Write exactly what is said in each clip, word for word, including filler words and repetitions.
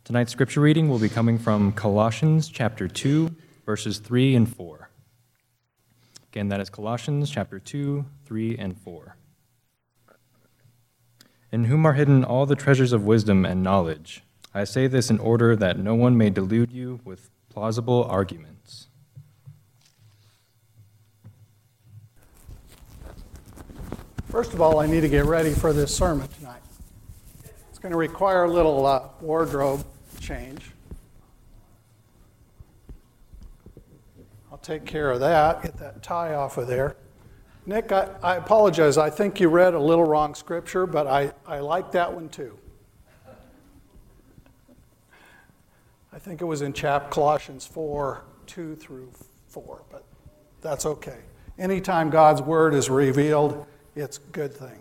Tonight's scripture reading will be coming from Colossians chapter two, verses three and four. Again, that is Colossians chapter two, three and four. In whom are hidden all the treasures of wisdom and knowledge. I say this in order that no one may delude you with plausible arguments. First of all, I need to get ready for this sermon tonight. It's going to require a little uh, wardrobe change. I'll take care of that, get that tie off of there. Nick, I, I apologize. I think you read a little wrong scripture, but I, I like that one too. I think it was in chap Colossians four, two through four, but that's okay. Anytime God's word is revealed, it's a good thing.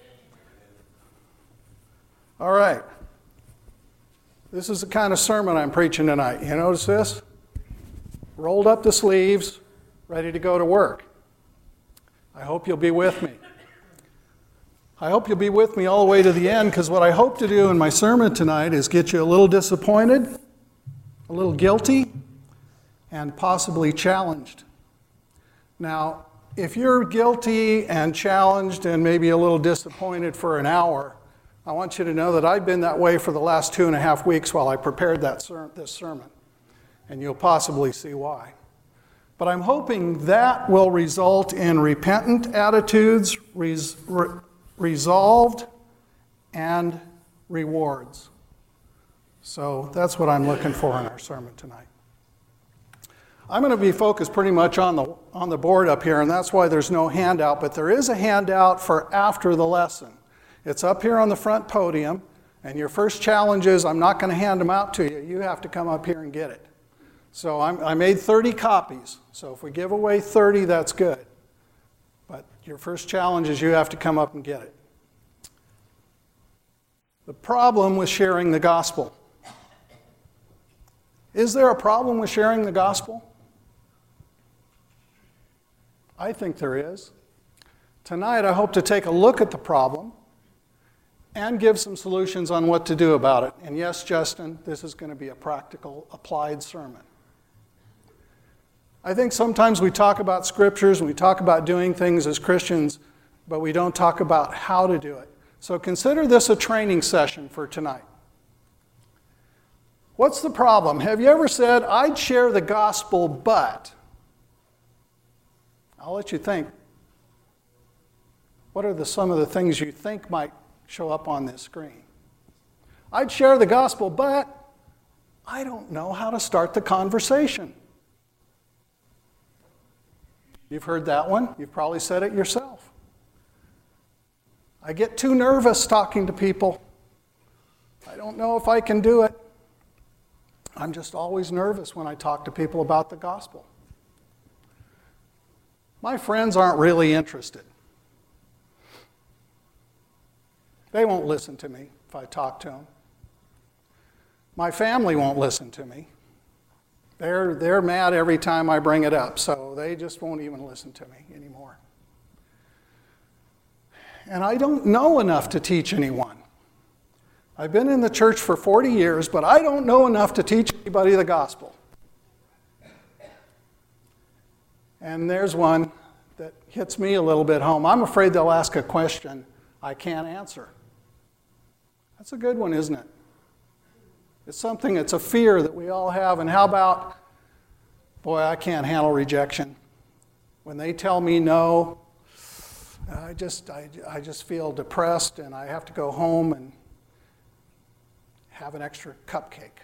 All right. This is the kind of sermon I'm preaching tonight. You notice this? Rolled up the sleeves, ready to go to work. I hope you'll be with me. I hope you'll be with me all the way to the end, because what I hope to do in my sermon tonight is get you a little disappointed, a little guilty, and possibly challenged. Now, if you're guilty and challenged and maybe a little disappointed for an hour, I want you to know that I've been that way for the last two and a half weeks while I prepared that ser- this sermon. And you'll possibly see why. But I'm hoping that will result in repentant attitudes, res- re- resolved, and rewards. So that's what I'm looking for in our sermon tonight. I'm going to be focused pretty much on the on the board up here, and that's why there's no handout, but there is a handout for after the lesson. It's up here on the front podium, and your first challenge is I'm not going to hand them out to you. You have to come up here and get it. So I'm, I made thirty copies, so if we give away thirty, that's good. But your first challenge is you have to come up and get it. The problem with sharing the gospel. Is there a problem with sharing the gospel? I think there is. Tonight I hope to take a look at the problem and give some solutions on what to do about it. And yes, Justin, this is going to be a practical, applied sermon. I think sometimes we talk about scriptures and we talk about doing things as Christians, but we don't talk about how to do it. So consider this a training session for tonight. What's the problem? Have you ever said, I'd share the gospel, but... I'll let you think. What are the, some of the things you think might show up on this screen? I'd share the gospel, but I don't know how to start the conversation. You've heard that one. You've probably said it yourself. I get too nervous talking to people. I don't know if I can do it. I'm just always nervous when I talk to people about the gospel. My friends aren't really interested. They won't listen to me if I talk to them. My family won't listen to me. They're, they're mad every time I bring it up, so they just won't even listen to me anymore. And I don't know enough to teach anyone. I've been in the church for forty years, but I don't know enough to teach anybody the gospel. And there's one that hits me a little bit home. I'm afraid they'll ask a question I can't answer. That's a good one, isn't it? It's something, it's a fear that we all have. And how about, boy, I can't handle rejection. When they tell me no, I just, I, I just feel depressed and I have to go home and have an extra cupcake.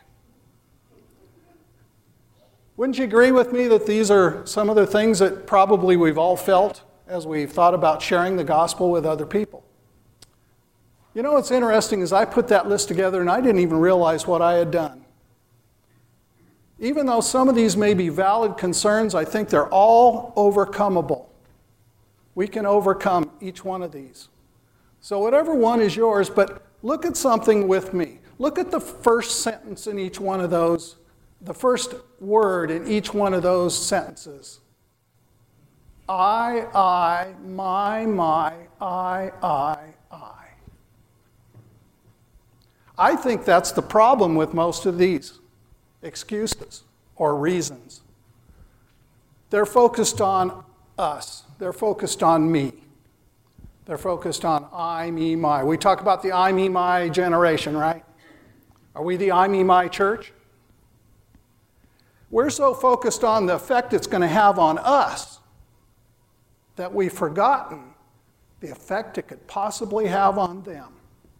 Wouldn't you agree with me that these are some of the things that probably we've all felt as we've thought about sharing the gospel with other people? You know what's interesting is I put that list together and I didn't even realize what I had done. Even though some of these may be valid concerns, I think they're all overcomable. We can overcome each one of these. So whatever one is yours, but look at something with me. Look at the first sentence in each one of those, the first word in each one of those sentences. I, I, my, my, I, I, I. I think that's the problem with most of these excuses or reasons. They're focused on us. They're focused on me. They're focused on I, me, my. We talk about the I, me, my generation, right? Are we the I, me, my church? We're so focused on the effect it's going to have on us that we've forgotten the effect it could possibly have on them.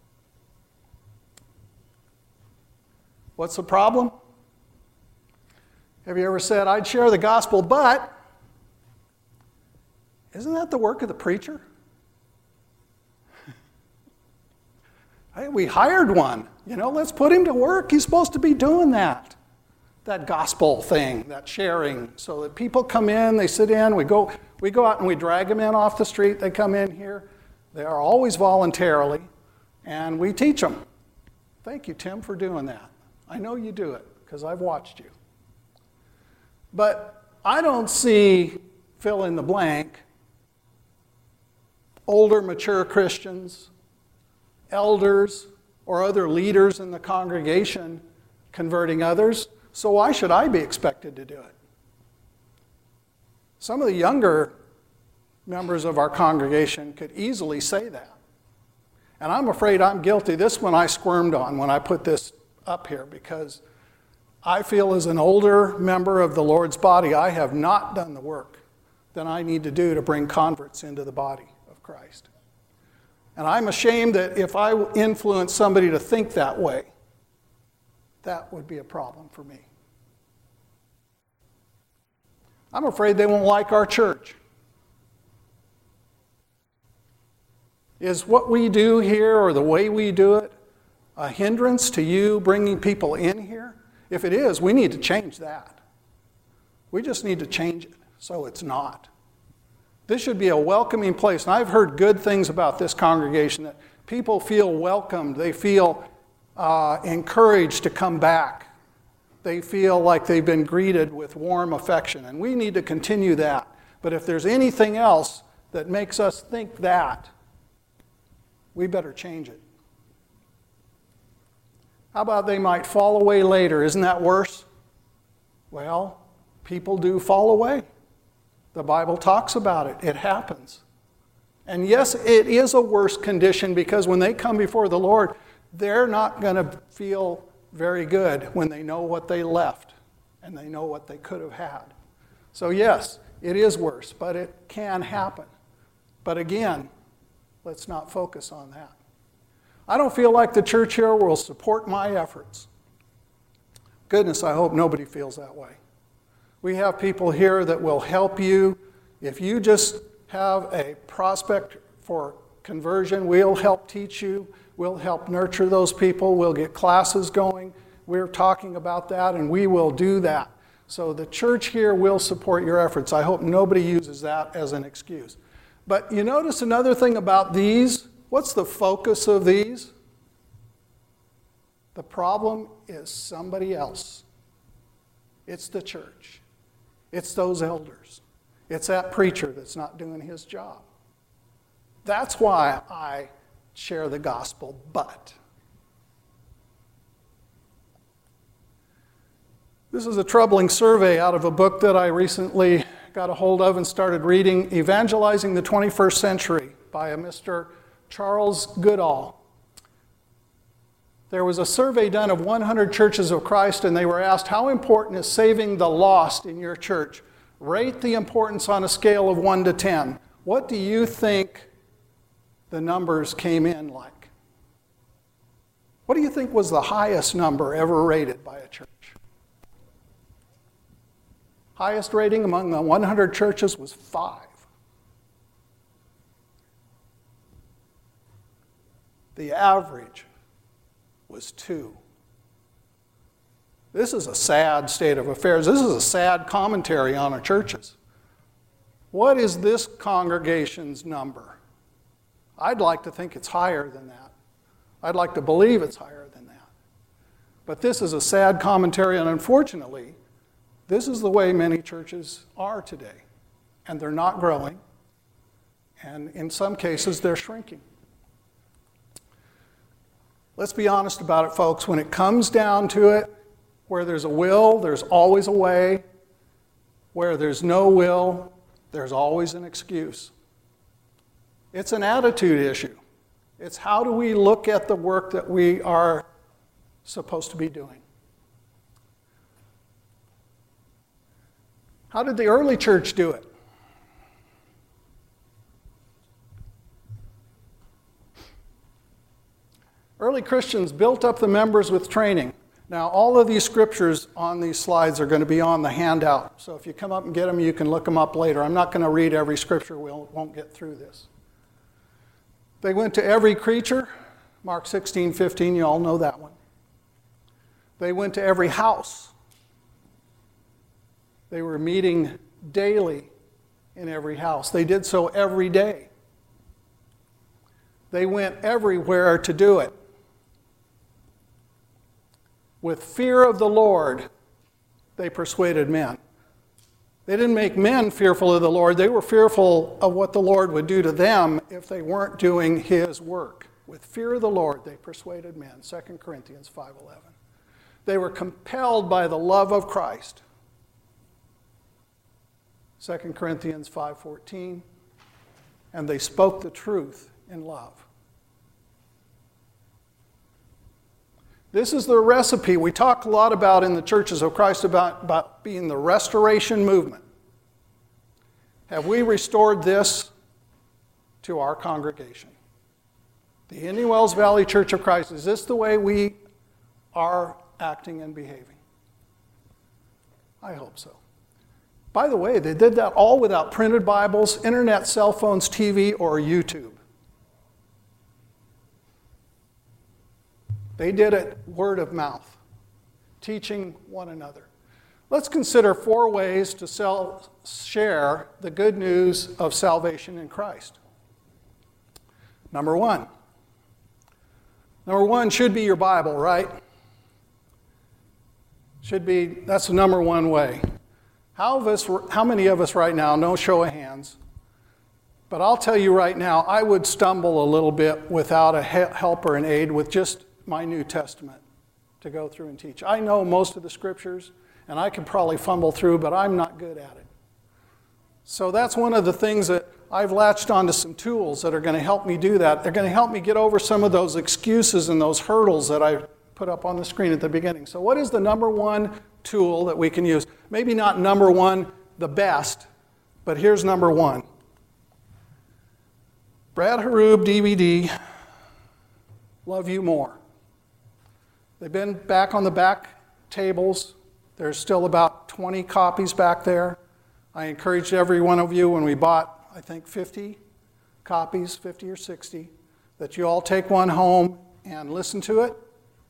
What's the problem? Have you ever said, I'd share the gospel, but isn't that the work of the preacher? Hey, we hired one. You know, let's put him to work. He's supposed to be doing that. That gospel thing, that sharing, so that people come in, they sit in, we go, we go out and we drag them in off the street. They come in here. They are always voluntarily, and we teach them. Thank you, Tim, for doing that. I know you do it because I've watched you. But I don't see, fill in the blank, older, mature Christians, elders, or other leaders in the congregation converting others, so why should I be expected to do it? Some of the younger members of our congregation could easily say that. And I'm afraid I'm guilty. This one I squirmed on when I put this up here, because I feel as an older member of the Lord's body, I have not done the work that I need to do to bring converts into the body of Christ. And I'm ashamed that if I influence somebody to think that way, that would be a problem for me. I'm afraid they won't like our church. Is what we do here, or the way we do it, a hindrance to you bringing people in here? If it is, we need to change that. We just need to change it so it's not. This should be a welcoming place. And I've heard good things about this congregation, that people feel welcomed. They feel uh, encouraged to come back. They feel like they've been greeted with warm affection. And we need to continue that. But if there's anything else that makes us think that, we better change it. How about they might fall away later? Isn't that worse? Well, people do fall away. The Bible talks about it. It happens. And yes, it is a worse condition, because when they come before the Lord, they're not going to feel very good when they know what they left and they know what they could have had. So yes, it is worse, but it can happen. But again, let's not focus on that. I don't feel like the church here will support my efforts. Goodness, I hope nobody feels that way. We have people here that will help you. If you just have a prospect for conversion, we'll help teach you. We'll help nurture those people. We'll get classes going. We're talking about that, and we will do that. So the church here will support your efforts. I hope nobody uses that as an excuse. But you notice another thing about these? What's the focus of these? The problem is somebody else. It's the church. It's those elders. It's that preacher that's not doing his job. That's why I share the gospel, but. This is a troubling survey out of a book that I recently got a hold of and started reading, Evangelizing the twenty-first Century by a Mister Charles Goodall. There was a survey done of one hundred churches of Christ, and they were asked, how important is saving the lost in your church? Rate the importance on a scale of one to ten. What do you think the numbers came in like? What do you think was the highest number ever rated by a church? Highest rating among the one hundred churches was five. The average was two. This is a sad state of affairs. This is a sad commentary on our churches. What is this congregation's number? I'd like to think it's higher than that. I'd like to believe it's higher than that. But this is a sad commentary, and unfortunately, this is the way many churches are today. And they're not growing, and in some cases, they're shrinking. Let's be honest about it, folks. When it comes down to it, where there's a will, there's always a way. Where there's no will, there's always an excuse. It's an attitude issue. It's how do we look at the work that we are supposed to be doing. How did the early church do it? Early Christians built up the members with training. Now, all of these scriptures on these slides are going to be on the handout. So if you come up and get them, you can look them up later. I'm not going to read every scripture. We won't get through this. They went to every creature. Mark sixteen fifteen, you all know that one. They went to every house. They were meeting daily in every house. They did so every day. They went everywhere to do it. With fear of the Lord, they persuaded men. They didn't make men fearful of the Lord. They were fearful of what the Lord would do to them if they weren't doing his work. With fear of the Lord, they persuaded men. Second Corinthians five eleven. They were compelled by the love of Christ. Second Corinthians five fourteen. And they spoke the truth in love. This is the recipe we talk a lot about in the churches of Christ about, about being the restoration movement. Have we restored this to our congregation? The Indian Wells Valley Church of Christ, is this the way we are acting and behaving? I hope so. By the way, they did that all without printed Bibles, internet, cell phones, T V, or YouTube. They did it word of mouth, teaching one another. Let's consider four ways to sell, share the good news of salvation in Christ. Number one. Number one should be your Bible, right? Should be, that's the number one way. How, of us, how many of us right now, no show of hands, but I'll tell you right now, I would stumble a little bit without a help or an aid with just my New Testament to go through and teach. I know most of the scriptures, and I can probably fumble through, but I'm not good at it. So that's one of the things that I've latched onto some tools that are going to help me do that. They're going to help me get over some of those excuses and those hurdles that I put up on the screen at the beginning. So what is the number one tool that we can use? Maybe not number one, the best, but here's number one. Brad Harub D V D, Love You More. They've been back on the back tables. There's still about twenty copies back there. I encouraged every one of you when we bought, I think, fifty copies, fifty or sixty, that you all take one home and listen to it,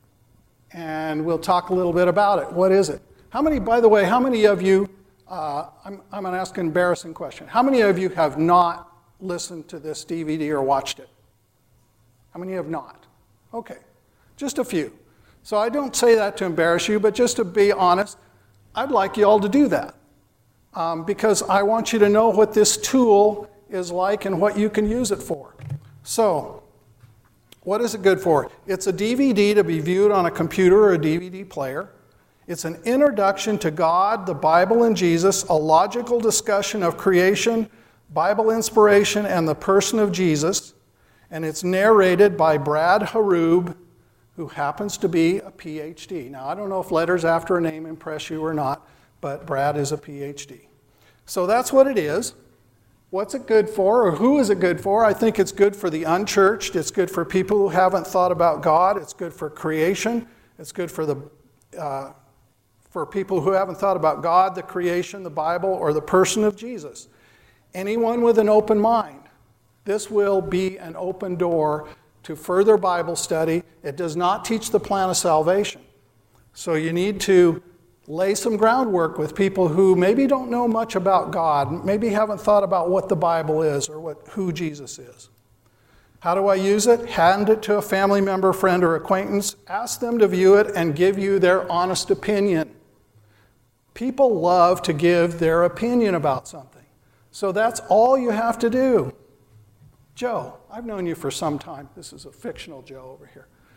and we'll talk a little bit about it. What is it? How many, by the way, how many of you, uh, I'm, I'm going to ask an embarrassing question. How many of you have not listened to this D V D or watched it? How many have not? Okay, just a few. So I don't say that to embarrass you, but just to be honest, I'd like you all to do that. Um, because I want you to know what this tool is like and what you can use it for. So, what is it good for? It's a D V D to be viewed on a computer or a D V D player. It's an introduction to God, the Bible, and Jesus, a logical discussion of creation, Bible inspiration, and the person of Jesus. And it's narrated by Brad Harub, who happens to be a P H D. Now, I don't know if letters after a name impress you or not, but Brad is a P H D. So that's what it is. What's it good for, or who is it good for? I think it's good for the unchurched. It's good for people who haven't thought about God. It's good for creation. It's good for the uh, for people who haven't thought about God, the creation, the Bible, or the person of Jesus. Anyone with an open mind. This will be an open door to further Bible study. It does not teach the plan of salvation. So you need to lay some groundwork with people who maybe don't know much about God, maybe haven't thought about what the Bible is or what, who Jesus is. How do I use it? Hand it to a family member, friend, or acquaintance. Ask them to view it and give you their honest opinion. People love to give their opinion about something. So that's all you have to do. Joe, I've known you for some time. This is a fictional Joe over here.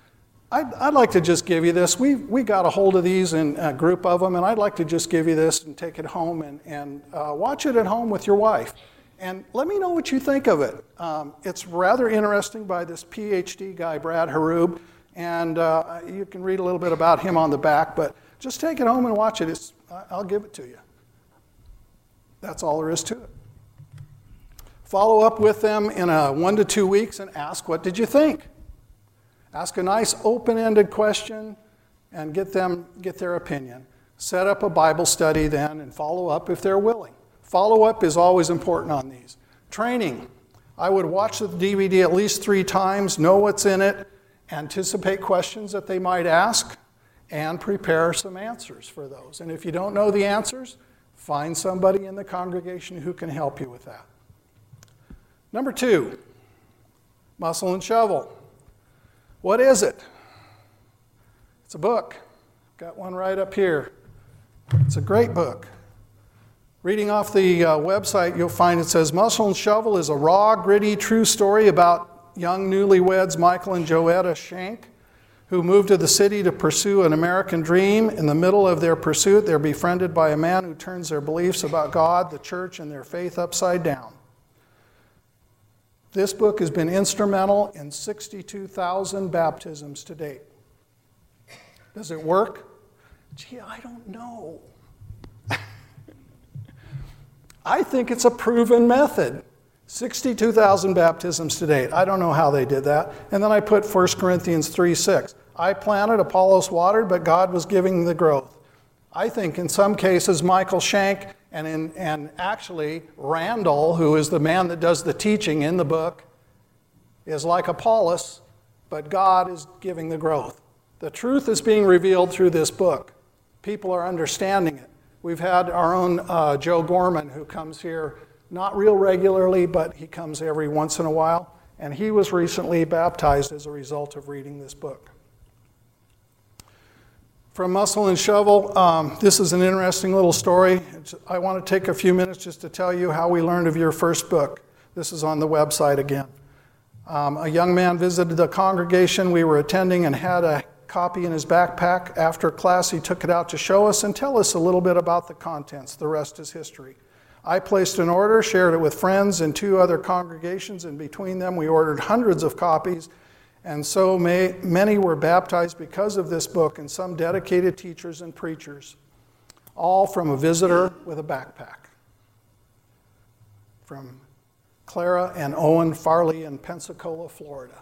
I'd, I'd like to just give you this. We we got a hold of these in a group of them, and I'd like to just give you this and take it home and, and uh, watch it at home with your wife. And let me know what you think of it. Um, it's rather interesting by this P H D guy, Brad Harub, and uh, you can read a little bit about him on the back, but just take it home and watch it. It's, I'll give it to you. That's all there is to it. Follow up with them in a one to two weeks and ask, what did you think? Ask a nice open-ended question and get them get their opinion. Set up a Bible study then and follow up if they're willing. Follow-up is always important on these. Training. I would watch the D V D at least three times, know what's in it, anticipate questions that they might ask, and prepare some answers for those. And if you don't know the answers, find somebody in the congregation who can help you with that. Number two, muscle and shovel. What is it? It's a book. Got one right up here. It's a great book. Reading off the uh, website, you'll find it says, Muscle and Shovel is a raw, gritty, true story about young newlyweds Michael and Joetta Shank, who moved to the city to pursue an American dream. In the middle of their pursuit, they're befriended by a man who turns their beliefs about God, the church, and their faith upside down. This book has been instrumental in sixty-two thousand baptisms to date. Does it work? Gee, I don't know. I think it's a proven method. sixty-two thousand baptisms to date. I don't know how they did that. And then I put First Corinthians three six. I planted, Apollos watered, but God was giving the growth. I think in some cases Michael Shank and, in, and actually Randall, who is the man that does the teaching in the book, is like Apollos, but God is giving the growth. The truth is being revealed through this book. People are understanding it. We've had our own uh, Joe Gorman, who comes here not real regularly, but he comes every once in a while, and he was recently baptized as a result of reading this book. From Muscle and Shovel, um, this is an interesting little story. It's, I want to take a few minutes just to tell you how we learned of your first book. This is on the website again. Um, a young man visited the congregation we were attending and had a copy in his backpack. After class, he took it out to show us and tell us a little bit about the contents. The rest is history. I placed an order, shared it with friends in two other congregations, and between them we ordered hundreds of copies, and so may, many were baptized because of this book, and some dedicated teachers and preachers, all from a visitor with a backpack. From Clara and Owen Farley in Pensacola, Florida.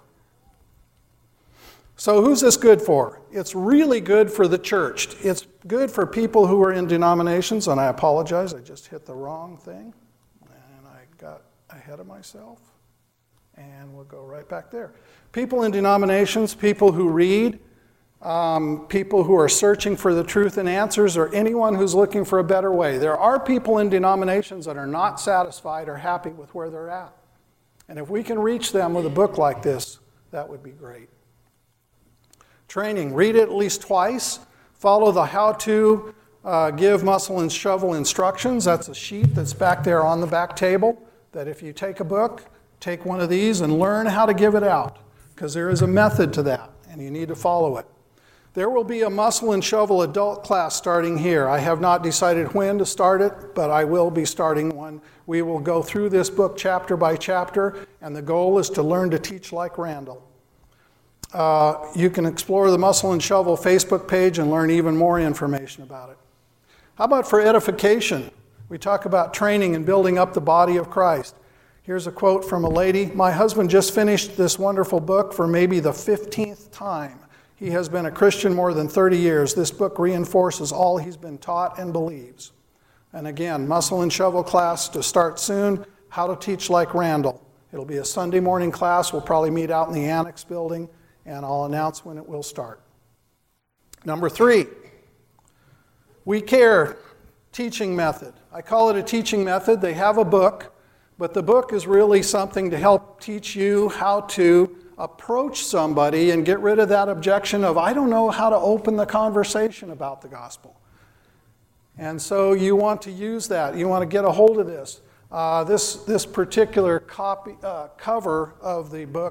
So who's this good for? It's really good for the church. It's good for people who are in denominations, and I apologize, I just hit the wrong thing, and I got ahead of myself, and we'll go right back there. People in denominations, people who read, um, people who are searching for the truth and answers, or anyone who's looking for a better way. There are people in denominations that are not satisfied or happy with where they're at. And if we can reach them with a book like this, that would be great. Training, read it at least twice. Follow the how-to uh, give muscle and shovel instructions. That's a sheet that's back there on the back table, that if you take a book, take one of these and learn how to give it out, because there is a method to that, and you need to follow it. There will be a muscle and shovel adult class starting here. I have not decided when to start it, but I will be starting one. We will go through this book chapter by chapter, and the goal is to learn to teach like Randall. Uh, you can explore the Muscle and Shovel Facebook page and learn even more information about it. How about for edification? We talk about training and building up the body of Christ. Here's a quote from a lady. My husband just finished this wonderful book for maybe the fifteenth time. He has been a Christian more than thirty years. This book reinforces all he's been taught and believes. And again, Muscle and Shovel class to start soon. How to teach like Randall. It'll be a Sunday morning class. We'll probably meet out in the Annex building, and I'll announce when it will start. Number three, We Care teaching method. I call it a teaching method. They have a book, but the book is really something to help teach you how to approach somebody and get rid of that objection of, I don't know how to open the conversation about the gospel. And so you want to use that. You want to get a hold of this. Uh, this, this particular copy, uh, cover of the book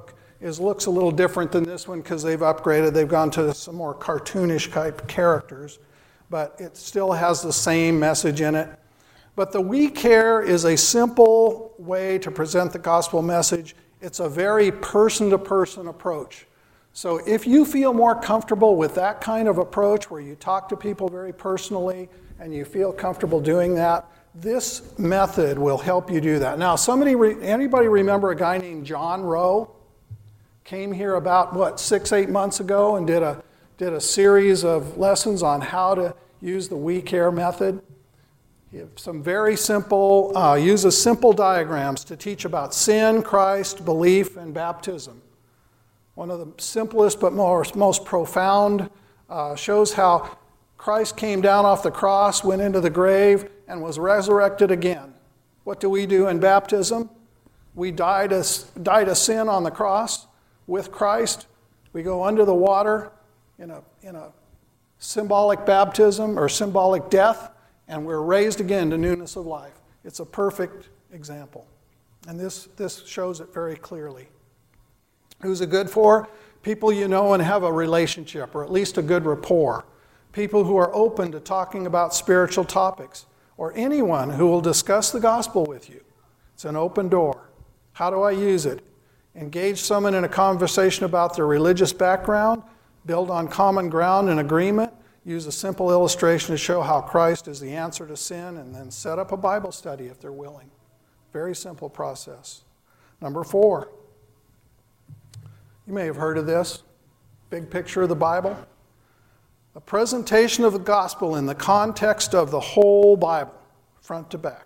is looks a little different than this one because they've upgraded. They've gone to some more cartoonish type characters, but it still has the same message in it. But the We Care is a simple way to present the gospel message. It's a very person-to-person approach. So if you feel more comfortable with that kind of approach where you talk to people very personally and you feel comfortable doing that, this method will help you do that. Now, somebody, anybody remember a guy named John Rowe? Came here about, what, six, eight months ago and did a, did a series of lessons on how to use the We Care method. He have some very simple, uh, uses simple diagrams to teach about sin, Christ, belief, and baptism. One of the simplest but most, most profound, uh, shows how Christ came down off the cross, went into the grave, and was resurrected again. What do we do in baptism? We die to, die to sin on the cross with Christ. We go under the water in a, in a symbolic baptism or symbolic death, and we're raised again to newness of life. It's a perfect example. And this, this shows it very clearly. Who's it good for? People you know and have a relationship, or at least a good rapport. People who are open to talking about spiritual topics, or anyone who will discuss the gospel with you. It's an open door. How do I use it? Engage someone in a conversation about their religious background, build on common ground and agreement, use a simple illustration to show how Christ is the answer to sin, and then set up a Bible study if they're willing. Very simple process. Number four. You may have heard of this. Big picture of the Bible. A presentation of the gospel in the context of the whole Bible, front to back.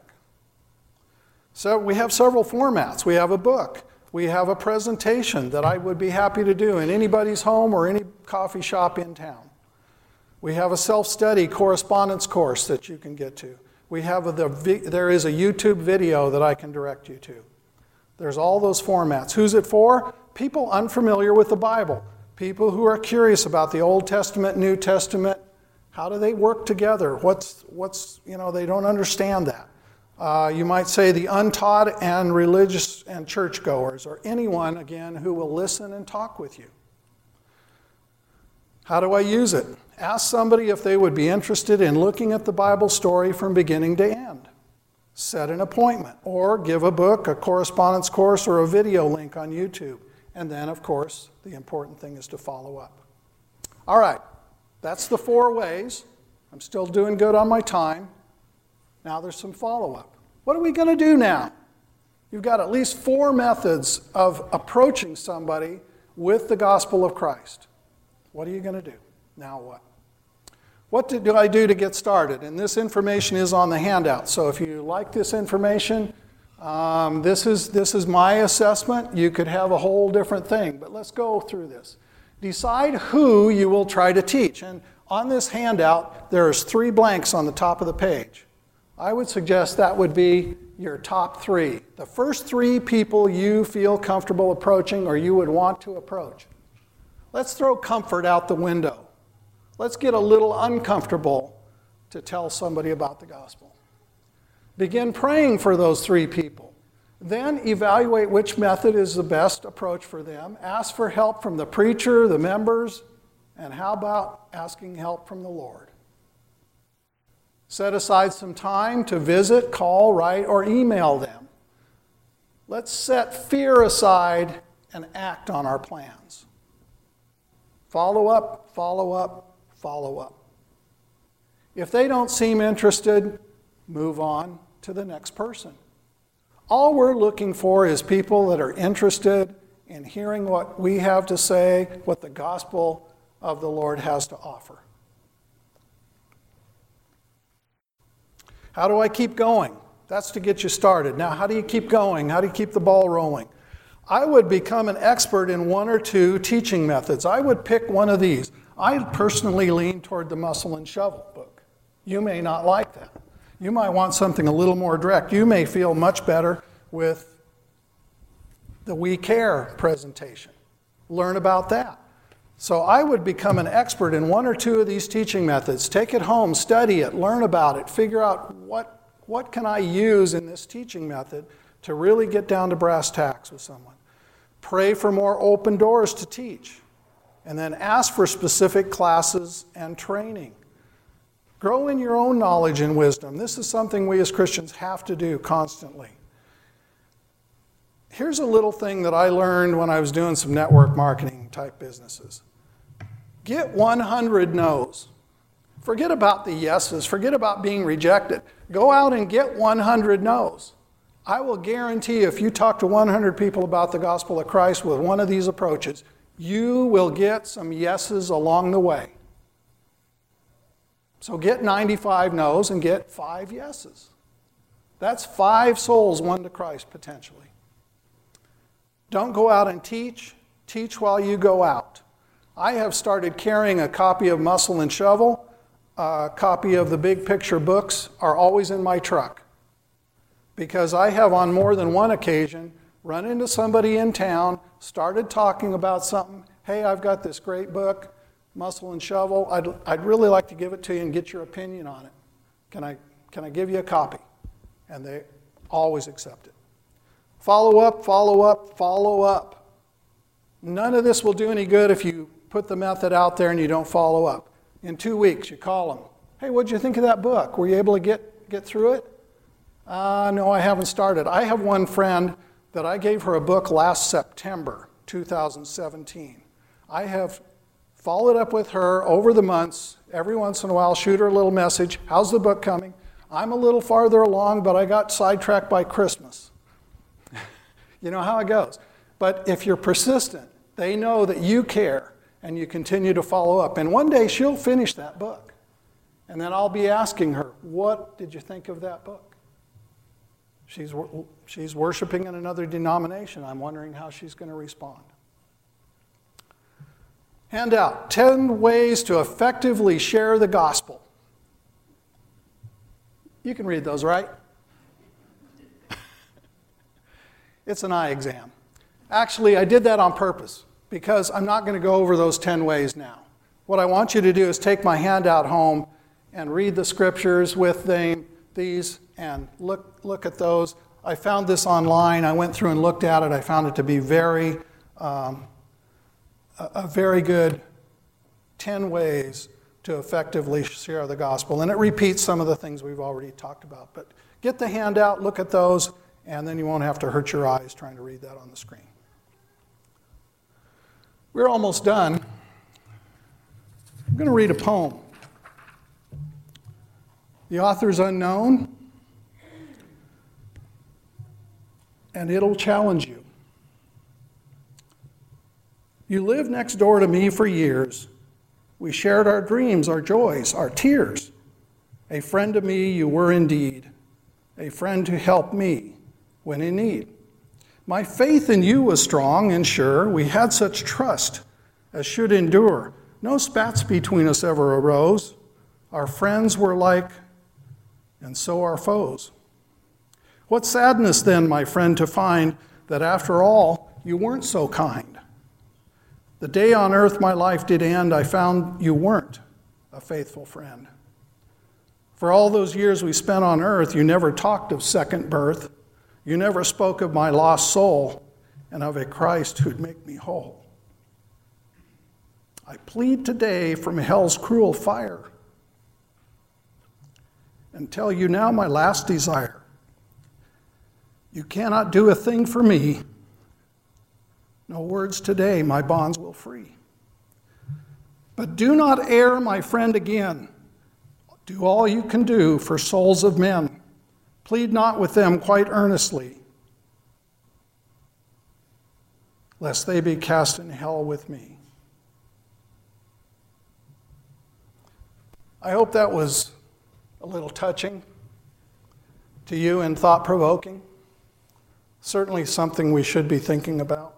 So we have several formats. We have a book. We have a presentation that I would be happy to do in anybody's home or any coffee shop in town. We have a self-study correspondence course that you can get to. We have a, the, there is a YouTube video that I can direct you to. There's all those formats. Who's it for? People unfamiliar with the Bible. People who are curious about the Old Testament, New Testament. How do they work together? What's, what's you know, they don't understand that. Uh, you might say the untaught and religious and churchgoers, or anyone, again, who will listen and talk with you. How do I use it? Ask somebody if they would be interested in looking at the Bible story from beginning to end. Set an appointment, or give a book, a correspondence course, or a video link on YouTube. And then, of course, the important thing is to follow up. All right, that's the four ways. I'm still doing good on my time. Now there's some follow-up. What are we going to do now? You've got at least four methods of approaching somebody with the gospel of Christ. What are you going to do? Now what? What do I do to get started? And this information is on the handout. So if you like this information, um, this is, this is my assessment. You could have a whole different thing, but let's go through this. Decide who you will try to teach. And on this handout, there's three blanks on the top of the page. I would suggest that would be your top three. The first three people you feel comfortable approaching or you would want to approach. Let's throw comfort out the window. Let's get a little uncomfortable to tell somebody about the gospel. Begin praying for those three people. Then evaluate which method is the best approach for them. Ask for help from the preacher, the members, and how about asking help from the Lord? Set aside some time to visit, call, write, or email them. Let's set fear aside and act on our plans. Follow up, follow up, follow up. If they don't seem interested, move on to the next person. All we're looking for is people that are interested in hearing what we have to say, what the gospel of the Lord has to offer. How do I keep going? That's to get you started. Now, how do you keep going? How do you keep the ball rolling? I would become an expert in one or two teaching methods. I would pick one of these. I personally lean toward the Muscle and Shovel book. You may not like that. You might want something a little more direct. You may feel much better with the We Care presentation. Learn about that. So I would become an expert in one or two of these teaching methods. Take it home, study it, learn about it, figure out what, what can I use in this teaching method to really get down to brass tacks with someone. Pray for more open doors to teach. And then ask for specific classes and training. Grow in your own knowledge and wisdom. This is something we as Christians have to do constantly. Here's a little thing that I learned when I was doing some network marketing type businesses. Get one hundred no's. Forget about the yeses. Forget about being rejected. Go out and get one hundred no's. I will guarantee if you talk to one hundred people about the gospel of Christ with one of these approaches, you will get some yeses along the way. So get ninety-five no's and get five yeses. That's five souls won to Christ potentially. Don't go out and teach. Teach while you go out. I have started carrying a copy of Muscle and Shovel. A copy of the Big Picture books are always in my truck. Because I have on more than one occasion run into somebody in town, started talking about something. Hey, I've got this great book, Muscle and Shovel. I'd, I'd really like to give it to you and get your opinion on it. Can I, can I give you a copy? And they always accept it. Follow up, follow up, follow up. None of this will do any good if you put the method out there and you don't follow up. In two weeks, you call them. Hey, what'd you think of that book? Were you able to get, get through it? Uh, no, I haven't started. I have one friend that I gave her a book last September two thousand seventeen. I have followed up with her over the months. Every once in a while, shoot her a little message. How's the book coming? I'm a little farther along, but I got sidetracked by Christmas. You know how it goes. But if you're persistent, they know that you care and you continue to follow up. And one day she'll finish that book. And then I'll be asking her, what did you think of that book? She's, she's worshiping in another denomination. I'm wondering how she's going to respond. Handout, ten ways to effectively share the gospel. You can read those, right? It's an eye exam. Actually, I did that on purpose because I'm not going to go over those ten ways now. What I want you to do is take my handout home and read the scriptures with them, these and look, look at those. I found this online. I went through and looked at it. I found it to be very, um, a, a very good ten ways to effectively share the gospel. And it repeats some of the things we've already talked about. But get the handout, look at those, and then you won't have to hurt your eyes trying to read that on the screen. We're almost done. I'm going to read a poem. The author's unknown, and it'll challenge you. You lived next door to me for years. We shared our dreams, our joys, our tears. A friend to me you were indeed, a friend who helped me when in need. My faith in you was strong and sure. We had such trust as should endure. No spats between us ever arose. Our friends were like, and so our foes. What sadness then, my friend, to find that after all, you weren't so kind. The day on earth my life did end, I found you weren't a faithful friend. For all those years we spent on earth, you never talked of second birth. You never spoke of my lost soul and of a Christ who'd make me whole. I plead today from hell's cruel fire and tell you now my last desire. You cannot do a thing for me. No words today, my bonds will free. But do not err, my friend, again. Do all you can do for souls of men. Plead not with them quite earnestly, lest they be cast in hell with me. I hope that was a little touching to you and thought-provoking. Certainly something we should be thinking about.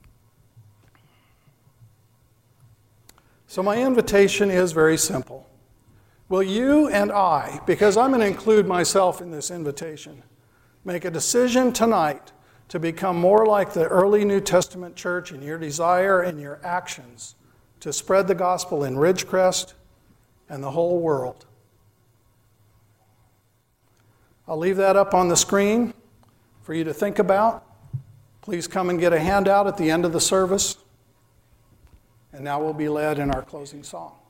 So my invitation is very simple. Will you and I, because I'm going to include myself in this invitation, make a decision tonight to become more like the early New Testament church in your desire and your actions to spread the gospel in Ridgecrest and the whole world? I'll leave that up on the screen for you to think about. Please come and get a handout at the end of the service. And now we'll be led in our closing song.